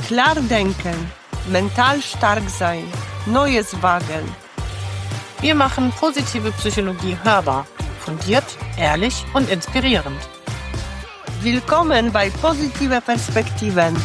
Klar denken, mental stark sein, Neues wagen. Wir machen positive Psychologie hörbar, fundiert, ehrlich und inspirierend. Willkommen bei Positive Perspektiven.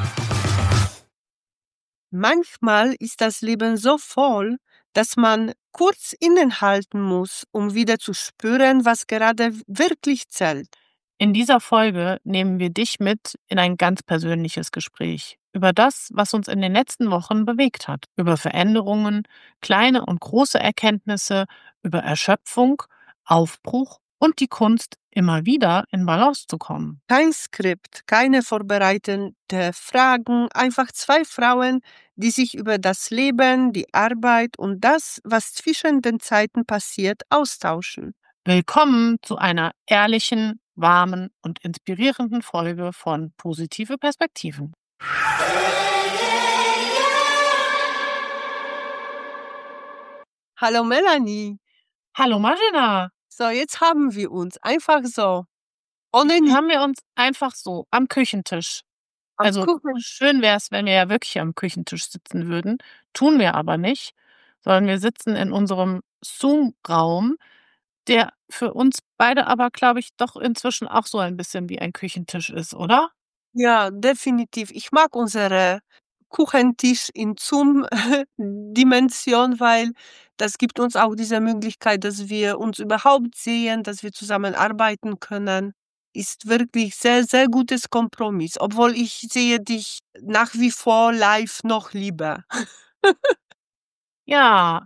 Manchmal ist das Leben so voll, dass man kurz innehalten muss, um wieder zu spüren, was gerade wirklich zählt. In dieser Folge nehmen wir dich mit in ein ganz persönliches Gespräch über das, was uns in den letzten Wochen bewegt hat, über Veränderungen, kleine und große Erkenntnisse, über Erschöpfung, Aufbruch und die Kunst, immer wieder in Balance zu kommen. Kein Skript, keine vorbereitete Fragen, einfach zwei Frauen, die sich über das Leben, die Arbeit und das, was zwischen den Zeiten passiert, austauschen. Willkommen zu einer ehrlichen, warmen und inspirierenden Folge von Positive Perspektiven. Hallo Melanie. Hallo Marina. So, jetzt haben wir uns einfach so, ohne Haben wir uns einfach so am Küchentisch. am Also Kuchen. schön wäre es, wenn wir ja wirklich am Küchentisch sitzen würden. Tun wir aber nicht, sondern wir sitzen in unserem Zoom-Raum, der für uns beide aber, glaube ich, doch inzwischen auch so ein bisschen wie ein Küchentisch ist, oder? Ja, definitiv. Ich mag unsere Kuchentisch in Zoom-Dimension, weil das gibt uns auch diese Möglichkeit, dass wir uns überhaupt sehen, dass wir zusammenarbeiten können. Ist wirklich sehr, sehr gutes Kompromiss, obwohl ich sehe dich nach wie vor live noch lieber. Ja.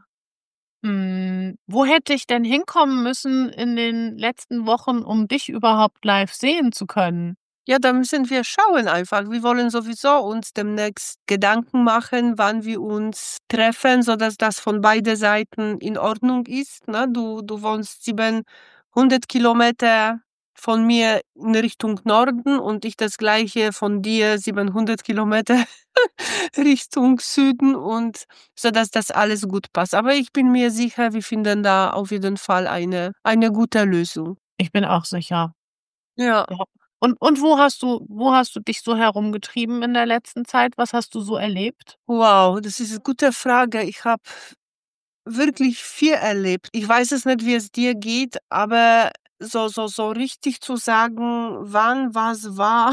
Wo hätte ich denn hinkommen müssen in den letzten Wochen, um dich überhaupt live sehen zu können? Ja, da müssen wir schauen einfach. Wir wollen sowieso uns demnächst Gedanken machen, wann wir uns treffen, sodass das von beiden Seiten in Ordnung ist. Ne? Du wohnst 700 Kilometer von mir in Richtung Norden und ich das gleiche von dir 700 Kilometer Richtung Süden und sodass das alles gut passt. Aber ich bin mir sicher, wir finden da auf jeden Fall eine gute Lösung. Ich bin auch sicher. Ja. Ja. Und wo hast du dich so herumgetrieben in der letzten Zeit? Was hast du so erlebt? Wow, das ist 'ne gute Frage. Ich habe wirklich viel erlebt. Ich weiß es nicht, wie es dir geht, aber so richtig zu sagen, wann was war,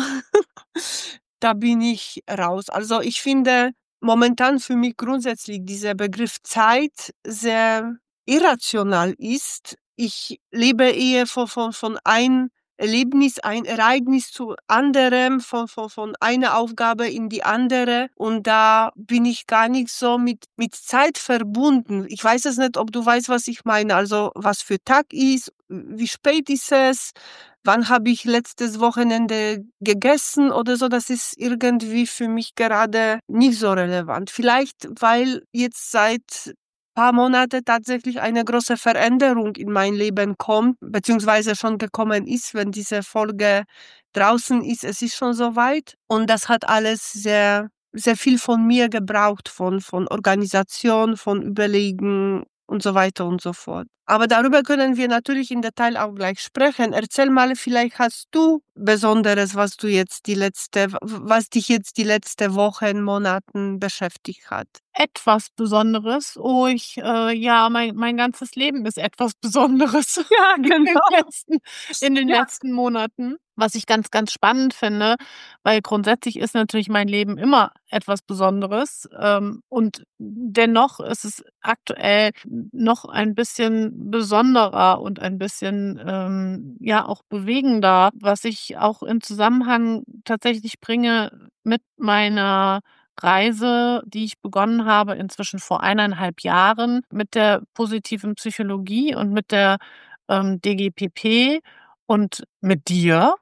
da bin ich raus. Also, ich finde momentan für mich grundsätzlich dieser Begriff Zeit sehr irrational ist. Ich lebe eher von ein Erlebnis, ein Ereignis zu anderem, von einer Aufgabe in die andere und da bin ich gar nicht so mit Zeit verbunden. Ich weiß es nicht, ob du weißt, was ich meine. Also, was für Tag ist, wie spät ist es, wann habe ich letztes Wochenende gegessen oder so. Das ist irgendwie für mich gerade nicht so relevant. Vielleicht, weil jetzt seit paar Monate tatsächlich eine große Veränderung in mein Leben kommt, beziehungsweise schon gekommen ist, wenn diese Folge draußen ist. Es ist schon so weit und das hat alles sehr, sehr viel von mir gebraucht, von Organisation, von Überlegen und so weiter und so fort. Aber darüber können wir natürlich im Detail auch gleich sprechen. Erzähl mal, vielleicht hast du Besonderes, was was dich jetzt die letzten Wochen, Monaten beschäftigt hat. Etwas Besonderes? Oh, ja, mein ganzes Leben ist etwas Besonderes Ja, in den genau. letzten in den Ja. letzten Monaten, was ich ganz, ganz spannend finde, weil grundsätzlich ist natürlich mein Leben immer etwas Besonderes, und dennoch ist es aktuell noch ein bisschen besonderer und ein bisschen, ja, auch bewegender, was ich auch in Zusammenhang tatsächlich bringe mit meiner Reise, die ich begonnen habe, inzwischen vor 1,5 Jahren mit der positiven Psychologie und mit der, DGPP und mit dir.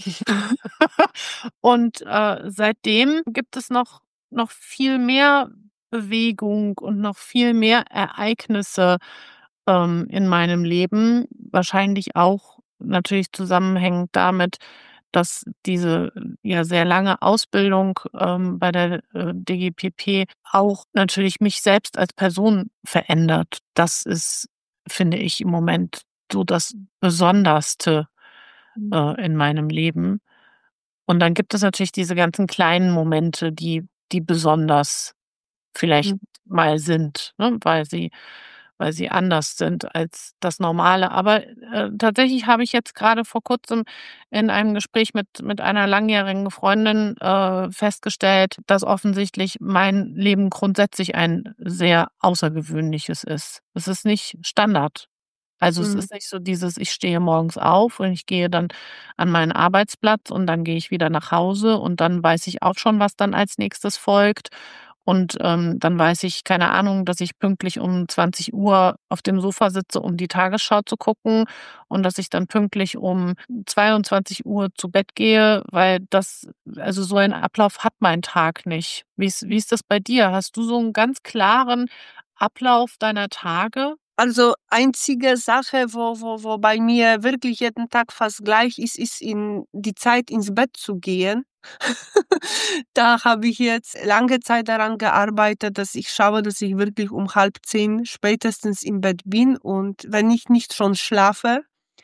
Und, seitdem gibt es noch viel mehr Bewegung und noch viel mehr Ereignisse, in meinem Leben. Wahrscheinlich auch natürlich zusammenhängend damit, dass diese, ja, sehr lange Ausbildung, bei der, DGPP auch natürlich mich selbst als Person verändert. Das ist, finde ich, im Moment so das Besonderste, in meinem Leben. Und dann gibt es natürlich diese ganzen kleinen Momente, die besonders vielleicht Mhm. mal sind, ne, weil sie anders sind als das Normale. Aber, tatsächlich habe ich jetzt grade vor Kurzem in einem Gespräch mit einer langjährigen Freundin, festgestellt, dass offensichtlich mein Leben grundsätzlich ein sehr außergewöhnliches ist. Es ist nicht Standard. Also, es Mhm. ist nicht so dieses, ich stehe morgens auf und ich gehe dann an meinen Arbeitsplatz und dann gehe ich wieder nach Hause und dann weiß ich auch schon, was dann als Nächstes folgt. Und, dann weiß ich, keine Ahnung, dass ich pünktlich um 20 Uhr auf dem Sofa sitze, um die Tagesschau zu gucken und dass ich dann pünktlich um 22 Uhr zu Bett gehe, weil das also, so einen Ablauf hat mein Tag nicht. Wie ist das bei dir? Hast du so einen ganz klaren Ablauf deiner Tage? Also, einzige Sache, wo bei mir wirklich jeden Tag fast gleich ist, ist in die Zeit, ins Bett zu gehen. Da habe ich jetzt lange Zeit daran gearbeitet, dass ich schaue, dass ich wirklich um 9:30 spätestens im Bett bin, und wenn ich nicht schon schlafe,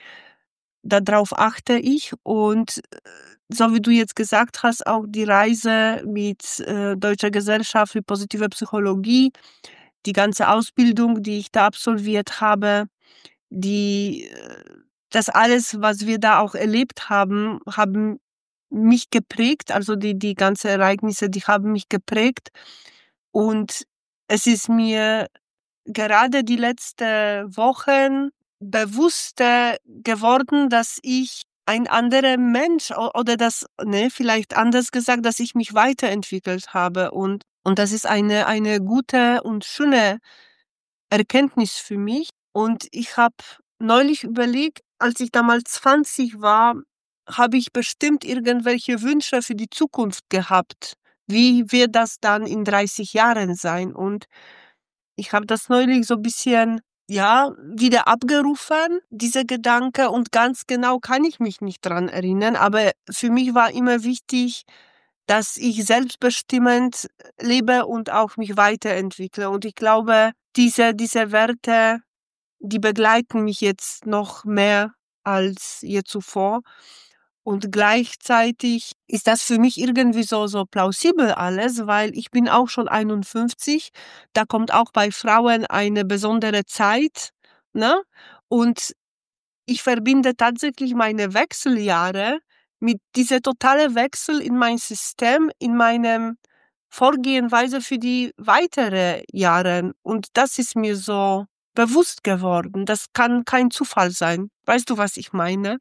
darauf achte ich. Und, so wie du jetzt gesagt hast, auch die Reise mit, Deutscher Gesellschaft für positive Psychologie, die ganze Ausbildung, die ich da absolviert habe, die das alles, was wir da auch erlebt haben, haben mich geprägt. Also, die ganze Ereignisse, die haben mich geprägt. Und es ist mir gerade die letzten Wochen bewusster geworden, dass ich ein anderer Mensch oder das, ne, vielleicht anders gesagt, dass ich mich weiterentwickelt habe, und das ist eine gute und schöne Erkenntnis für mich. Und ich habe neulich überlegt, als ich damals 20 war, habe ich bestimmt irgendwelche Wünsche für die Zukunft gehabt. Wie wird das dann in 30 Jahren sein? Und ich habe das neulich so 'n bisschen, ja, wieder abgerufen, dieser Gedanke, und ganz genau kann ich mich nicht dran erinnern, aber für mich war immer wichtig, dass ich selbstbestimmend lebe und auch mich weiterentwickle. Und ich glaube, diese Werte, die begleiten mich jetzt noch mehr als je zuvor. Und gleichzeitig ist das für mich irgendwie so plausibel alles, weil ich bin auch schon 51. Da kommt auch bei Frauen eine besondere Zeit, ne? Und ich verbinde tatsächlich meine Wechseljahre mit dieser totale Wechsel in mein System, in meinem Vorgehensweise für die weitere Jahre. Und das ist mir so bewusst geworden. Das kann kein Zufall sein. Weißt du, was ich meine?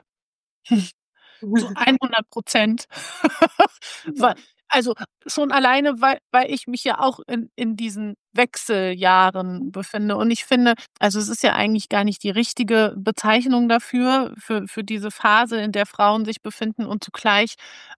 Zu 100%. Weil Ja. also, schon alleine, weil ich mich ja auch in diesen Wechseljahren befinde. Und ich finde also, es ist ja eigentlich gar nicht die richtige Bezeichnung dafür, für diese Phase, in der Frauen sich befinden, und zugleich,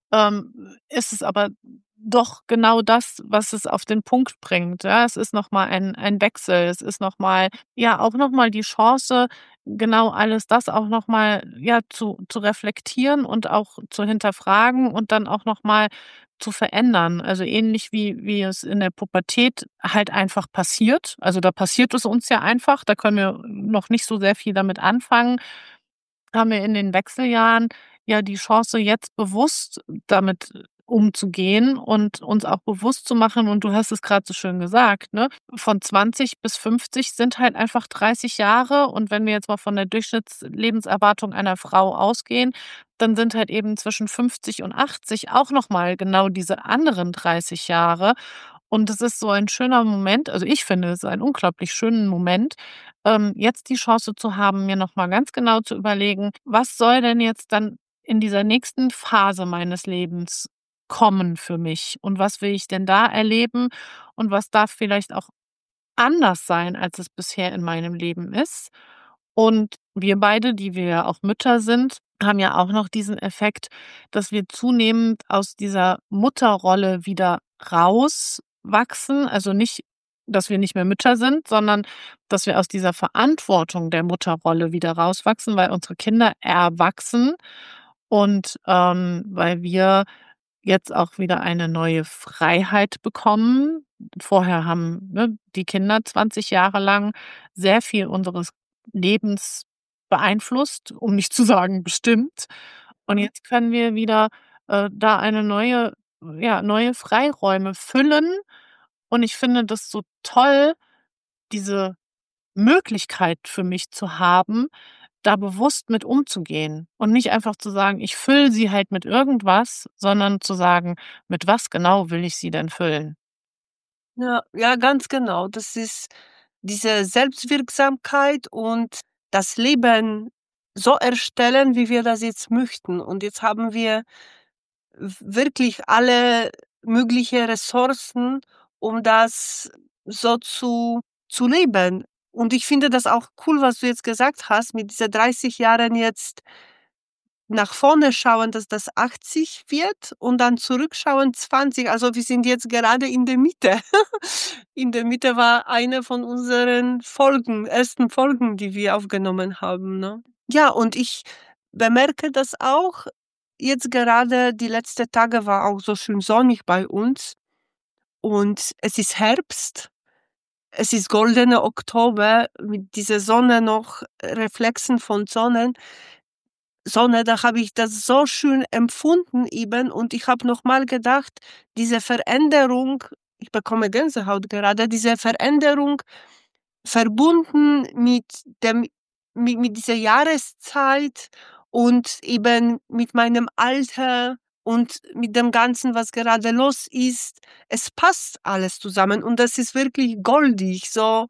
ist es aber doch genau das, was es auf den Punkt bringt, ja? Es ist noch mal ein Wechsel. Es ist noch mal ja, auch noch mal die Chance, genau alles das auch noch mal, ja, zu reflektieren und auch zu hinterfragen und dann auch noch mal zu verändern. Also, ähnlich wie es in der Pubertät halt einfach passiert. Also, da passiert es uns ja einfach, da können wir noch nicht so sehr viel damit anfangen. Haben wir in den Wechseljahren ja die Chance, jetzt bewusst damit umzugehen und uns auch bewusst zu machen, und du hast es grad so schön gesagt, ne? Von 20 bis 50 sind halt einfach 30 Jahre, und wenn wir jetzt mal von der Durchschnittslebenserwartung einer Frau ausgehen, dann sind halt eben zwischen 50 und 80 auch noch mal genau diese anderen 30 Jahre. Und es ist so ein schöner Moment, also, ich finde es einen unglaublich schönen Moment, jetzt die Chance zu haben, mir noch mal ganz genau zu überlegen: „Was soll denn jetzt dann in dieser nächsten Phase meines Lebens kommen für mich? Und was will ich denn da erleben? Und was darf vielleicht auch anders sein, als es bisher in meinem Leben ist?“ Und wir beide, die wir ja auch Mütter sind, haben ja auch noch diesen Effekt, dass wir zunehmend aus dieser Mutterrolle wieder rauswachsen. Also nicht, dass wir nicht mehr Mütter sind, sondern dass wir aus dieser Verantwortung der Mutterrolle wieder rauswachsen, weil unsere Kinder erwachsen und, weil wir jetzt auch wieder eine neue Freiheit bekommen. Vorher haben, ne, die Kinder 20 Jahre lang sehr viel unseres Lebens beeinflusst, um nicht zu sagen bestimmt. Und jetzt können wir wieder da eine neue Freiräume füllen. Und ich finde das so toll, diese Möglichkeit für mich zu haben, da bewusst mit umzugehen und nicht einfach zu sagen: „Ich fülle sie halt mit irgendwas“, sondern zu sagen: „Mit was genau will ich sie denn füllen?“ Ja, ja, ganz genau. Das ist diese Selbstwirksamkeit und das Leben so erstellen, wie wir das jetzt möchten. Und jetzt haben wir wirklich alle mögliche Ressourcen, um das so zu leben. Und ich finde das auch cool, was du jetzt gesagt hast, mit dieser 30 Jahren jetzt nach vorne schauen, dass das 80 wird und dann zurückschauen 20. Also, wir sind jetzt gerade in der Mitte. In der Mitte war eine von unseren Folgen ersten Folgen, die wir aufgenommen haben, ne? Ja, und ich bemerke das auch jetzt gerade die letzten Tage war auch so schön sonnig bei uns und es ist Herbst. Es ist goldener Oktober mit dieser Sonne noch Reflexen von Sonne, da habe ich das so schön empfunden eben und ich habe noch mal gedacht, diese Veränderung ich bekomme Gänsehaut gerade, diese Veränderung verbunden mit dem mit dieser Jahreszeit und eben mit meinem Alter und mit dem Ganzen, was gerade los ist. Es passt alles zusammen und das ist wirklich goldig,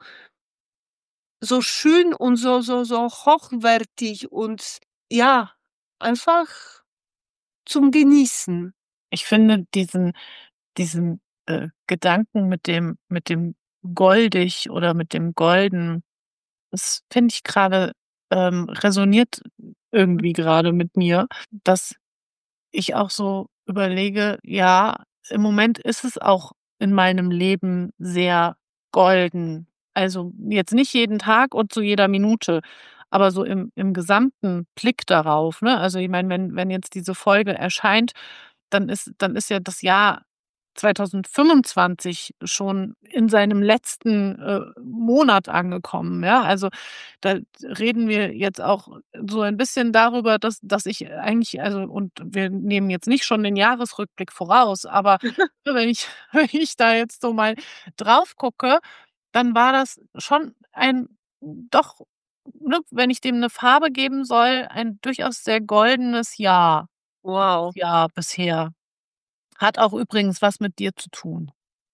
so schön und so hochwertig und ja, einfach zum Genießen. Ich finde diesen Gedanken mit dem goldig oder mit dem golden, das finde ich gerade resoniert irgendwie gerade mit mir, dass ich auch so überlege, ja, im Moment ist es auch in meinem Leben sehr golden. Also, jetzt nicht jeden Tag und zu jeder Minute, aber so im gesamten Blick darauf, ne? Also, ich meine, wenn jetzt diese Folge erscheint, dann ist ja das Jahr 2025 schon in seinem letzten Monat angekommen, ja? Also, da reden wir jetzt auch so ein bisschen darüber, dass ich eigentlich, also, und wir nehmen jetzt nicht schon den Jahresrückblick voraus, aber wenn ich wenn ich da jetzt so mal drauf gucke, dann war das schon ein doch, ne, wenn ich dem 'ne Farbe geben soll, ein durchaus sehr goldenes Jahr, dieses Wow. Jahr bisher. Hat auch übrigens was mit dir zu tun.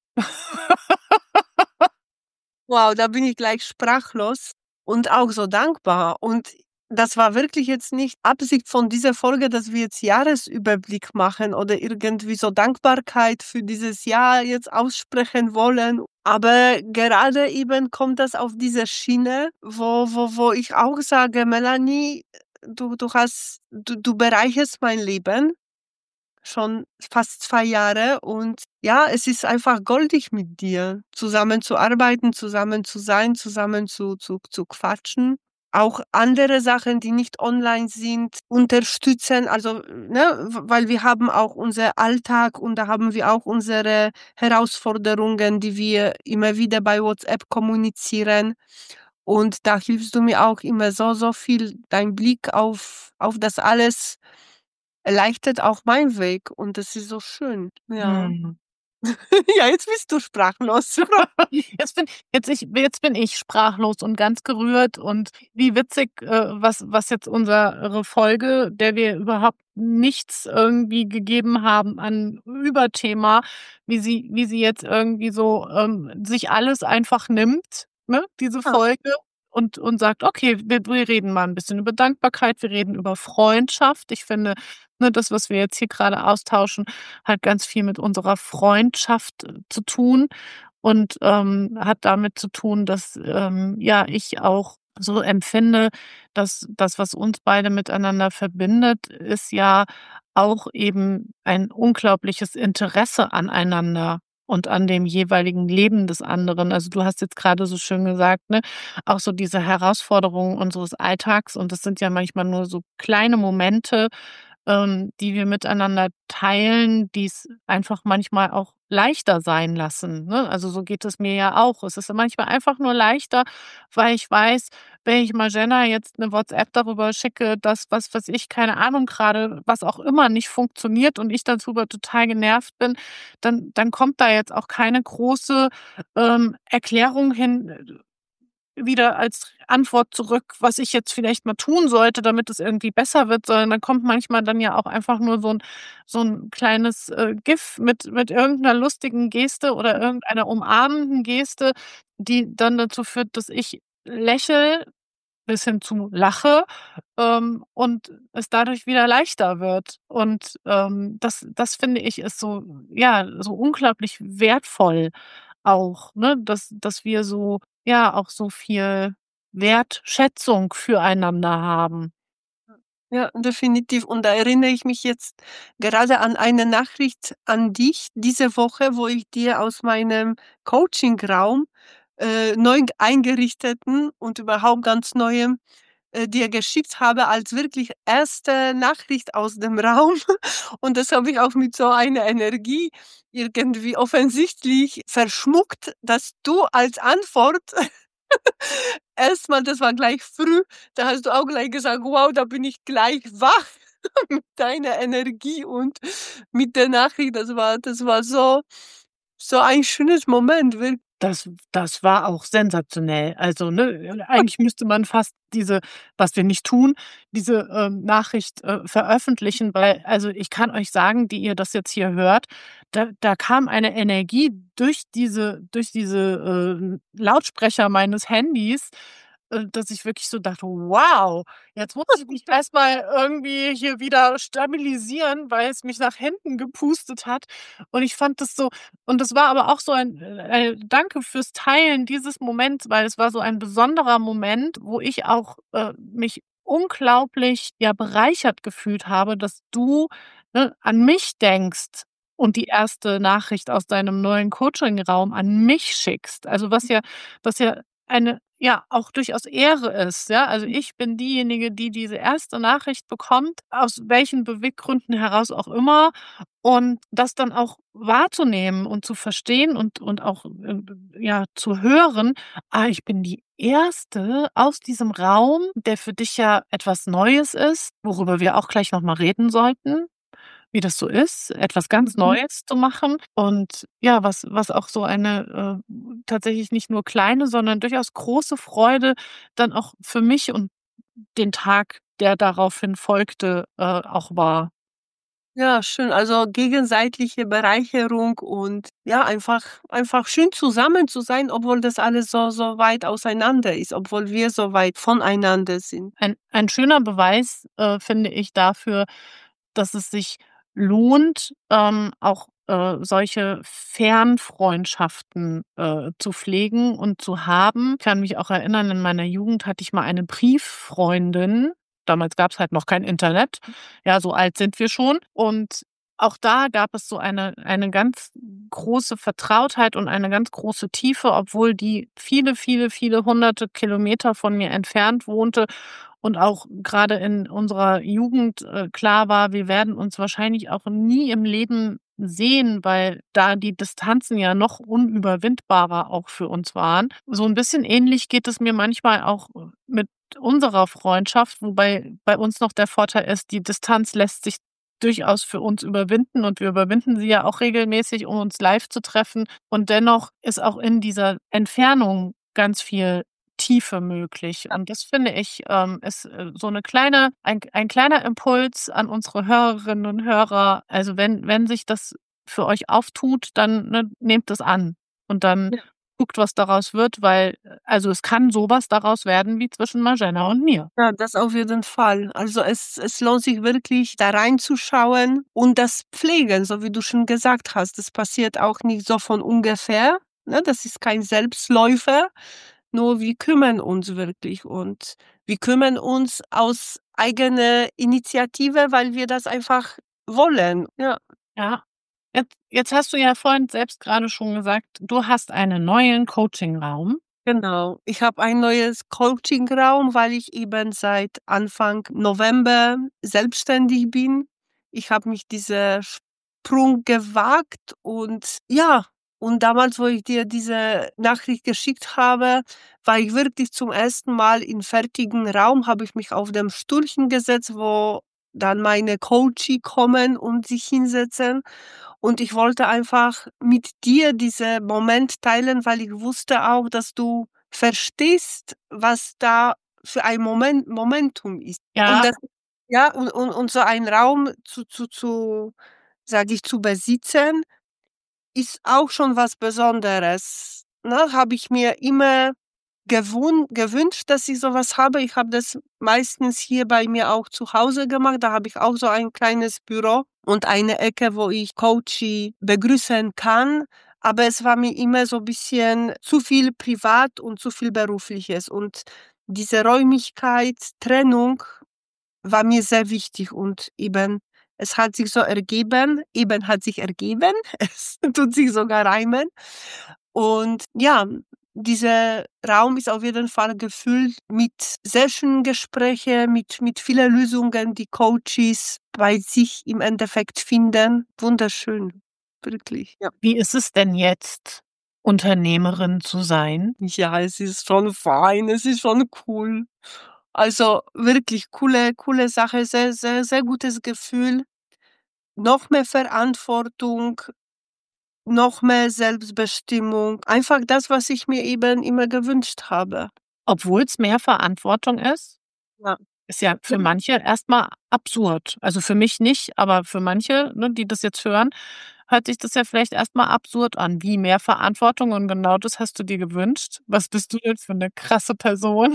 Wow, da bin ich gleich sprachlos und auch so dankbar. Und das war wirklich jetzt nicht Absicht von dieser Folge, dass wir jetzt Jahresüberblick machen oder irgendwie so Dankbarkeit für dieses Jahr jetzt aussprechen wollen. Aber gerade eben kommt das auf diese Schiene, wo ich auch sage: „Melanie, du bereicherst mein Leben schon fast 2 Jahre und ja, es ist einfach goldig mit dir, zusammen zu arbeiten, zusammen zu sein, zusammen zu quatschen. Auch andere Sachen, die nicht online sind, unterstützen. Also, ne, weil wir haben auch unser Alltag und da haben wir auch unsere Herausforderungen, die wir immer wieder bei WhatsApp kommunizieren. Und da hilfst du mir auch immer so viel. Dein Blick auf das alles erleichtert auch meinen Weg und das ist so schön. Ja. Mhm. Ja, jetzt bist du sprachlos. Jetzt bin ich sprachlos und ganz gerührt und wie witzig, was jetzt unsere Folge, der wir überhaupt nichts irgendwie gegeben haben an Überthema, wie sie jetzt irgendwie so, sich alles einfach nimmt, ne, diese Ja. Folge und sagt: „Okay, wir reden mal ein bisschen über Dankbarkeit, wir reden über Freundschaft.“ Ich finde, ne, das, was wir jetzt hier gerade austauschen, hat ganz viel mit unserer Freundschaft zu tun und hat damit zu tun, dass ja, ich auch so empfinde, dass das, was uns beide miteinander verbindet, ist ja auch eben ein unglaubliches Interesse aneinander und an dem jeweiligen Leben des anderen. Also, du hast jetzt gerade so schön gesagt, ne, auch so diese Herausforderungen unseres Alltags, und das sind ja manchmal nur so kleine Momente, die wir miteinander teilen, die's einfach manchmal auch leichter sein lassen, ne? Also, so geht es mir ja auch. Es ist manchmal einfach nur leichter, weil ich weiß, wenn ich Magenta jetzt 'ne WhatsApp darüber schicke, dass, was weiß ich, keine Ahnung, grade was auch immer nicht funktioniert und ich darüber total genervt bin, dann kommt da jetzt auch keine große, Erklärung hin wieder als Antwort zurück, was ich jetzt vielleicht mal tun sollte, damit es irgendwie besser wird, sondern dann kommt manchmal dann ja auch einfach nur so 'n kleines, GIF mit irgend 'ner lustigen Geste oder irgendeiner umarmenden Geste, die dann dazu führt, dass ich lächle bis hin zu lache, und es dadurch wieder leichter wird. Und, das finde ich, ist so, ja, so unglaublich wertvoll auch, ne, dass wir so, ja, auch so viel Wertschätzung füreinander haben. Ja, definitiv. Und da erinnere ich mich jetzt gerade an eine Nachricht an dich diese Woche, wo ich dir aus meinem Coachingraum, neu eingerichteten und überhaupt ganz neuem, dir geschickt habe als wirklich erste Nachricht aus dem Raum. Und das habe ich auch mit so einer Energie irgendwie offensichtlich verschmuckt, dass du als Antwort erstmal, das war gleich früh, da hast du auch gleich gesagt: „Wow, da bin ich gleich wach mit deiner Energie und mit der Nachricht." Das war so ein schönes Moment, wirk Das war auch sensationell. Also, ne, eigentlich müsste man fast diese, was wir nicht tun, diese, Nachricht, veröffentlichen, weil, also, ich kann euch sagen, die ihr das jetzt hier hört, da kam eine Energie durch diese, Lautsprecher meines Handys, dass ich wirklich so dachte: „Wow, jetzt muss ich mich erst mal irgendwie hier wieder stabilisieren, weil es mich nach hinten gepustet hat." Und ich fand das so, und das war aber auch so ein, Danke fürs Teilen dieses Moments, weil es war so ein besonderer Moment, wo ich auch, mich unglaublich, ja, bereichert gefühlt habe, dass du, ne, an mich denkst und die erste Nachricht aus deinem neuen Coachingraum an mich schickst. Also, was ja eine, ja, auch durchaus Ehre ist, ja? Also, ich bin diejenige, die diese erste Nachricht bekommt, aus welchen Beweggründen heraus auch immer, und das dann auch wahrzunehmen und zu verstehen und auch, ja, zu hören: „Ah, ich bin die Erste aus diesem Raum, der für dich ja etwas Neues ist", worüber wir auch gleich noch mal reden sollten, wie das so ist, etwas ganz Neues zu machen, und ja, was auch so eine, tatsächlich nicht nur kleine, sondern durchaus große Freude dann auch für mich und den Tag, der daraufhin folgte, auch war. Ja, schön. Also, gegenseitige Bereicherung und ja, einfach schön zusammen zu sein, obwohl das alles so weit auseinander ist, obwohl wir so weit voneinander sind. Ein schöner Beweis, finde ich dafür, dass es sich lohnt, auch, solche Fernfreundschaften, zu pflegen und zu haben. Ich kann mich auch erinnern, in meiner Jugend hatte ich mal eine Brieffreundin. Damals gab's halt noch kein Internet. Ja, so alt sind wir schon. Und auch da gab es so eine ganz große Vertrautheit und eine ganz große Tiefe, obwohl die viele, viele, viele hunderte Kilometer von mir entfernt wohnte und auch grade in unserer Jugend, klar war, wir werden uns wahrscheinlich auch nie im Leben sehen, weil da die Distanzen ja noch unüberwindbarer auch für uns waren. So 'n bisschen ähnlich geht es mir manchmal auch mit unserer Freundschaft, wobei bei uns noch der Vorteil ist, die Distanz lässt sich durchaus für uns überwinden, und wir überwinden sie ja auch regelmäßig, um uns live zu treffen. Und dennoch ist auch in dieser Entfernung ganz viel Tiefe möglich. Und das finde ich, ist, so eine kleine ein kleiner Impuls an unsere Hörerinnen und Hörer. Also, wenn sich das für euch auftut, dann, ne, nehmt es an und dann Ja. guckt, was daraus wird, weil, also, es kann so was daraus werden wie zwischen Marjana und mir. Ja, das auf jeden Fall. Also, es lohnt sich wirklich, da reinzuschauen und das pflegen, so wie du schon gesagt hast. Das passiert auch nicht so von ungefähr, ne? Das ist kein Selbstläufer, nur wir kümmern uns wirklich und wir kümmern uns aus eigener Initiative, weil wir das einfach wollen. Ja. Ja. Jetzt hast du ja vorhin selbst gerade schon gesagt, du hast einen neuen Coachingraum. Genau. Ich habe ein neues Coachingraum, weil ich eben seit Anfang November selbstständig bin Ich habe mich diesen Sprung gewagt und ja, und damals, wo ich dir diese Nachricht geschickt habe, war ich wirklich zum ersten Mal in fertigen Raum, habe ich mich auf dem Stuhlchen gesetzt, wo dann meine Coachie kommen und sich hinsetzen. Und ich wollte einfach mit dir diesen Moment teilen, weil ich wusste auch, dass du verstehst, was da für ein Momentum ist. Und Ja, das, ja, und so einen Raum sage ich, zu besitzen, ist auch schon was Besonderes. Ne? Habe ich mir immer gewünscht, dass ich sowas habe. Ich habe das meistens hier bei mir auch zu Hause gemacht. Da habe ich auch so ein kleines Büro und eine Ecke, wo ich Coachie begrüßen kann. Aber es war mir immer so ein bisschen zu viel privat und zu viel berufliches. Und diese Räumlichkeit, Trennung war mir sehr wichtig und eben, es hat sich so ergeben, eben hat sich ergeben, es tut sich sogar reimen. Und ja, dieser Raum ist auf jeden Fall gefüllt mit sehr schönen Gesprächen, mit vielen Lösungen, die Coaches bei sich im Endeffekt finden. Wunderschön, wirklich. Ja. wie ist es denn jetzt, Unternehmerin zu sein? Ja, es ist schon fein, es ist schon cool. Also wirklich coole Sache, sehr, sehr, sehr gutes Gefühl. Noch mehr Verantwortung, noch mehr Selbstbestimmung. Einfach das, was ich mir eben immer gewünscht habe. Obwohl's mehr Verantwortung ist? Ja. Ist ja Ja. für manche erst mal absurd. Also, für mich nicht, aber für manche, ne, die das jetzt hören, hört sich das ja vielleicht erst mal absurd an. Wie mehr Verantwortung und genau das hast du dir gewünscht? Was bist du denn für 'ne krasse Person?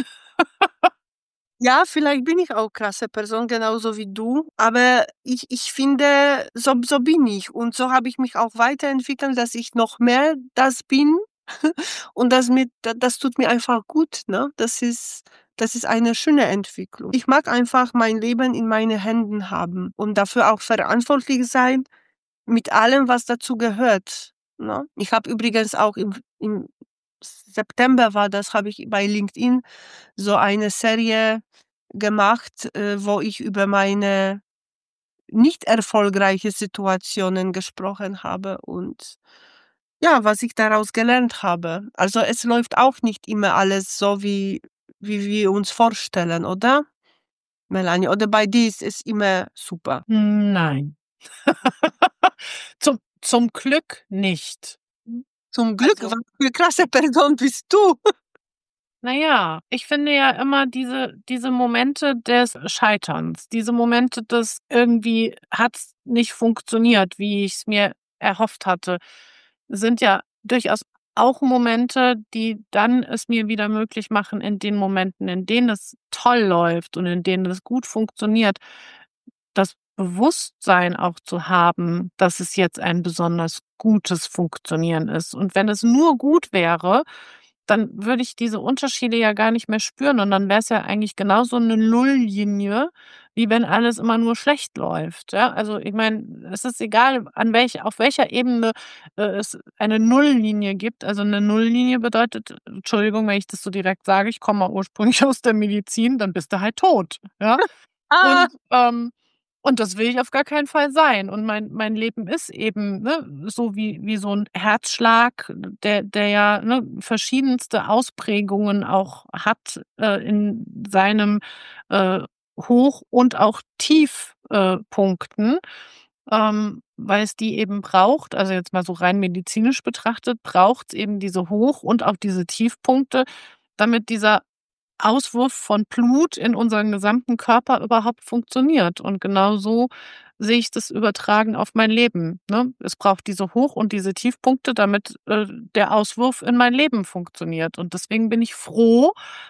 Ja, vielleicht bin ich auch krasse Person, genauso wie du, aber ich finde, so bin ich und so habe ich mich auch weiterentwickelt, dass ich noch mehr das bin und das tut mir einfach gut, ne? Das ist eine schöne Entwicklung. Ich mag einfach mein Leben in meinen Händen haben und dafür auch verantwortlich sein mit allem, was dazu gehört, ne? Ich habe übrigens auch im September war das, habe ich bei LinkedIn so eine Serie gemacht, wo ich über meine nicht erfolgreiche Situationen gesprochen habe und ja, was ich daraus gelernt habe. Also, es läuft auch nicht immer alles so, wie wir uns vorstellen, oder, Melanie? Oder bei dir ist es immer super? Nein. Zum Glück nicht. Zum Glück, Also, was für krasse Person bist du? na ja, ich finde ja immer diese Momente des Scheiterns, diese Momente des irgendwie hat's nicht funktioniert, wie ich's mir erhofft hatte, sind ja durchaus auch Momente, die dann es mir wieder möglich machen, in den Momenten, in denen es toll läuft und in denen es gut funktioniert, das Bewusstsein auch zu haben, dass es jetzt ein besonders gutes Funktionieren ist. Und wenn es nur gut wäre, dann würde ich diese Unterschiede ja gar nicht mehr spüren und dann wäre es ja eigentlich genauso eine Nulllinie, wie wenn alles immer nur schlecht läuft, ja? Also, ich meine, es ist egal, an auf welcher Ebene, es eine Nulllinie gibt. Also, eine Nulllinie bedeutet, Entschuldigung, wenn ich das so direkt sage, ich komme mal ursprünglich aus der Medizin, dann bist du halt tot, ja? Ah, Und das will ich auf gar keinen Fall sein. Und mein Leben ist eben, ne, so wie so 'n Herzschlag, der ja, ne, verschiedenste Ausprägungen auch hat, in seinem, äh, Hoch und auch Tiefpunkten, Punkten, weil es die eben braucht. Also, jetzt mal so rein medizinisch betrachtet, braucht's eben diese Hoch und auch diese Tiefpunkte, damit dieser Auswurf von Blut in unseren gesamten Körper überhaupt funktioniert. Und genau so sehe ich das übertragen auf mein Leben, ne? Es braucht diese Hoch und diese Tiefpunkte, damit, der Auswurf in mein Leben funktioniert. Und deswegen bin ich froh,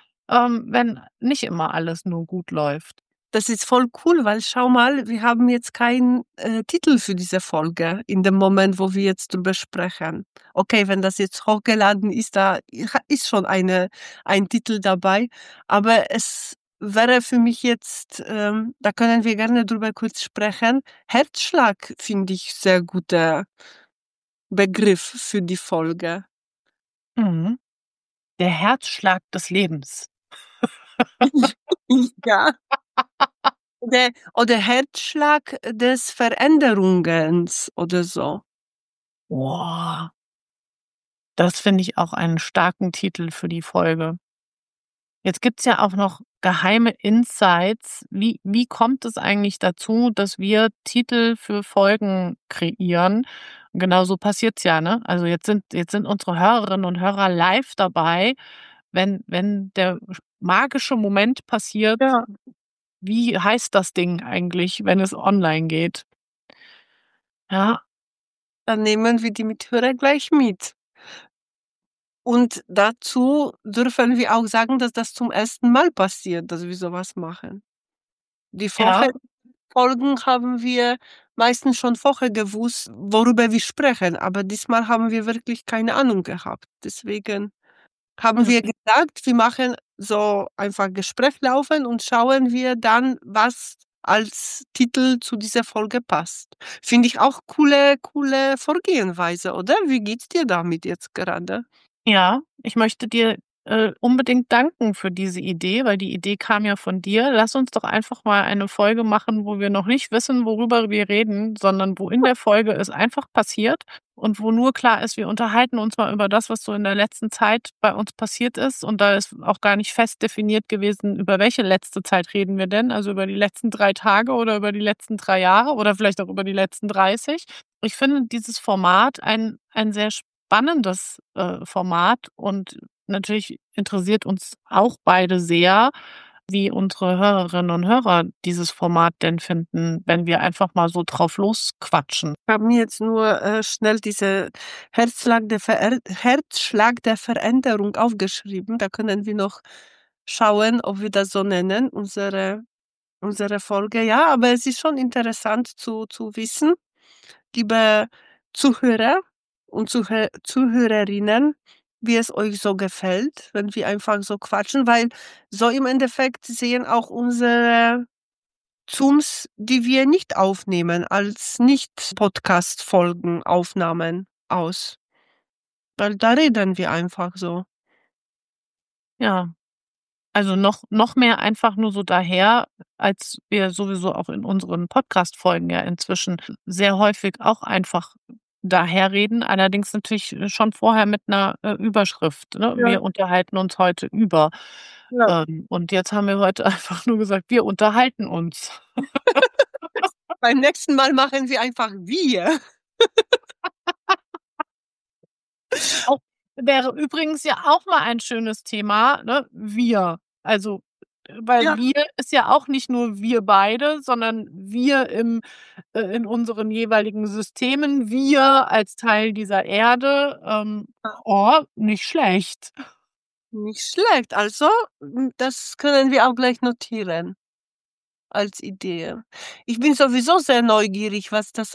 wenn nicht immer alles nur gut läuft. das ist voll cool, weil schau mal, wir haben jetzt keinen, Titel für diese Folge in dem Moment, wo wir jetzt drüber sprechen. Okay, wenn das jetzt hochgeladen ist, da ist schon ein Titel dabei, aber es wäre für mich jetzt, da können wir gerne drüber kurz sprechen. Herzschlag finde ich sehr guter Begriff für die Folge. Mhm. Der Herzschlag des Lebens. Ja. Oder Herzschlag des Veränderungens oder so. Boah, das finde ich auch einen starken Titel für die Folge. Jetzt gibt's ja auch noch geheime Insights. Wie kommt es eigentlich dazu, dass wir Titel für Folgen kreieren? Und genau so passiert's ja, ne? Also, jetzt sind unsere Hörerinnen und Hörer live dabei, wenn der magische Moment passiert. Ja. Wie heißt das Ding eigentlich, wenn es online geht? Ja, Dann nehmen wir die Mithörer gleich mit. Und dazu dürfen wir auch sagen, dass das zum ersten Mal passiert, dass wir so was machen. Die ja, vorherigen Folgen haben wir meistens schon vorher gewusst, worüber wir sprechen, aber diesmal haben wir wirklich keine Ahnung gehabt. Deswegen haben wir mhm. gesagt, wir machen so einfach Gespräch laufen und schauen wir dann, was als Titel zu dieser Folge passt. Finde ich auch coole Vorgehensweise, oder? Wie geht's dir damit jetzt gerade? Ja, ich möchte dir, unbedingt danken für diese Idee, weil die Idee kam ja von dir. Lass uns doch einfach mal eine Folge machen, wo wir noch nicht wissen, worüber wir reden, sondern wo in der Folge es einfach passiert und wo nur klar ist, wir unterhalten uns mal über das, was so in der letzten Zeit bei uns passiert ist. Und da ist auch gar nicht fest definiert gewesen, über welche letzte Zeit reden wir denn? Also über die letzten 3 Tage oder über die letzten 3 Jahre oder vielleicht auch über die letzten 30. Ich finde dieses Format ein sehr spannendes, Format und natürlich interessiert uns auch beide sehr, wie unsere Hörerinnen und Hörer dieses Format denn finden, wenn wir einfach mal so drauf losquatschen. Ich habe mir jetzt nur, schnell diese Herzschlag der Veränderung aufgeschrieben. Da können wir noch schauen, ob wir das so nennen, unsere Folge. Ja, aber es ist schon interessant zu wissen, liebe Zuhörer und Zuhörerinnen, wie es euch so gefällt, wenn wir einfach so quatschen, weil so im Endeffekt sehen auch unsere Zooms, die wir nicht aufnehmen, als Nicht-Podcast-Folgen Aufnahmen aus, weil da reden wir einfach so. Ja, also noch mehr einfach nur so daher, als wir sowieso auch in unseren Podcast-Folgen ja inzwischen sehr häufig auch einfach daherreden, allerdings natürlich, schon vorher mit 'ner, Überschrift, ne? Ja, Wir unterhalten uns heute über. ja. Und jetzt haben wir heute einfach nur gesagt: „Wir unterhalten uns." Beim nächsten Mal machen wir einfach wir. Auch wäre übrigens ja auch mal ein schönes Thema, ne? Wir. Also, weil Ja, wir ist ja auch nicht nur wir beide, sondern wir in unseren jeweiligen Systemen, wir als Teil dieser Erde. Oh, nicht schlecht. nicht schlecht. Also, das können wir auch gleich notieren als Idee. Ich bin sowieso sehr neugierig,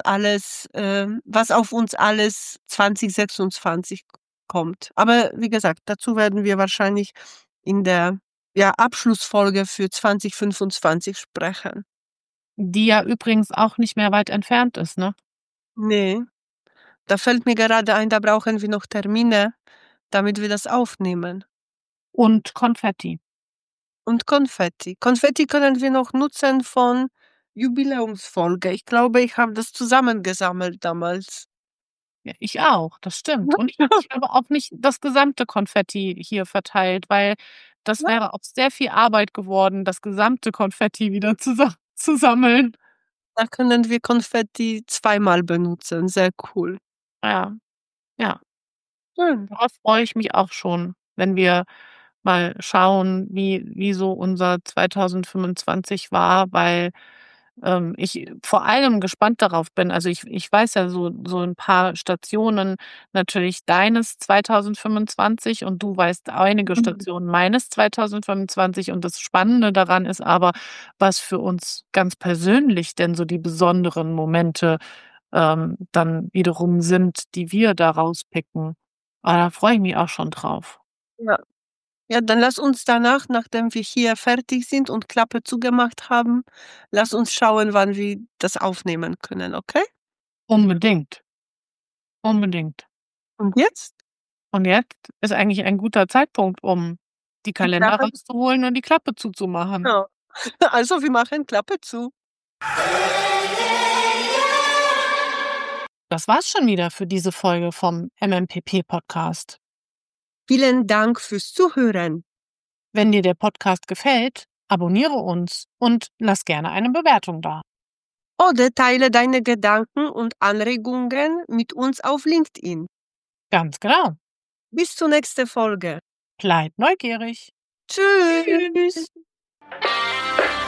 was auf uns alles 2026 kommt. Aber wie gesagt, dazu werden wir wahrscheinlich in der, ja, Abschlussfolge für 2025 sprechen. Die ja übrigens auch nicht mehr weit entfernt ist, ne? Ne, da fällt mir gerade ein, da brauchen wir noch Termine, damit wir das aufnehmen. Und Konfetti. Und Konfetti. Konfetti können wir noch nutzen von Jubiläumsfolge. Ich glaube, ich habe das zusammengesammelt damals. Ja, ich auch, das stimmt. Und ich habe auch nicht das gesamte Konfetti hier verteilt, weil das Ja, wäre auch sehr viel Arbeit geworden, das gesamte Konfetti wieder zu sammeln. da können wir Konfetti zweimal benutzen. Sehr cool. Ja, ja. Schön. Darauf freue ich mich auch schon, wenn wir mal schauen, wie so unser 2025 war, weil, ich vor allem gespannt darauf bin. Also, ich weiß ja so ein paar Stationen natürlich deines 2025 und du weißt einige Mhm. Stationen meines 2025 und das Spannende daran ist aber, was für uns ganz persönlich denn so die besonderen Momente, dann wiederum sind, die wir da rauspicken. Ah, da freue ich mich auch schon drauf. Ja. Ja, dann lass uns danach, nachdem wir hier fertig sind und Klappe zugemacht haben, lass uns schauen, wann wir das aufnehmen können, okay? Unbedingt, unbedingt. Und jetzt? Und jetzt ist eigentlich ein guter Zeitpunkt, um die Die Kalender Klappe rauszuholen und die Klappe zuzumachen. genau. Also, wir machen Klappe zu. Das war's schon wieder für diese Folge vom MMPP-Podcast. Vielen Dank fürs Zuhören. Wenn dir der Podcast gefällt, abonniere uns und lass gerne eine Bewertung da. Oder teile deine Gedanken und Anregungen mit uns auf LinkedIn. Ganz genau. Bis zur nächsten Folge. Bleib neugierig. Tschüss. Tschüss.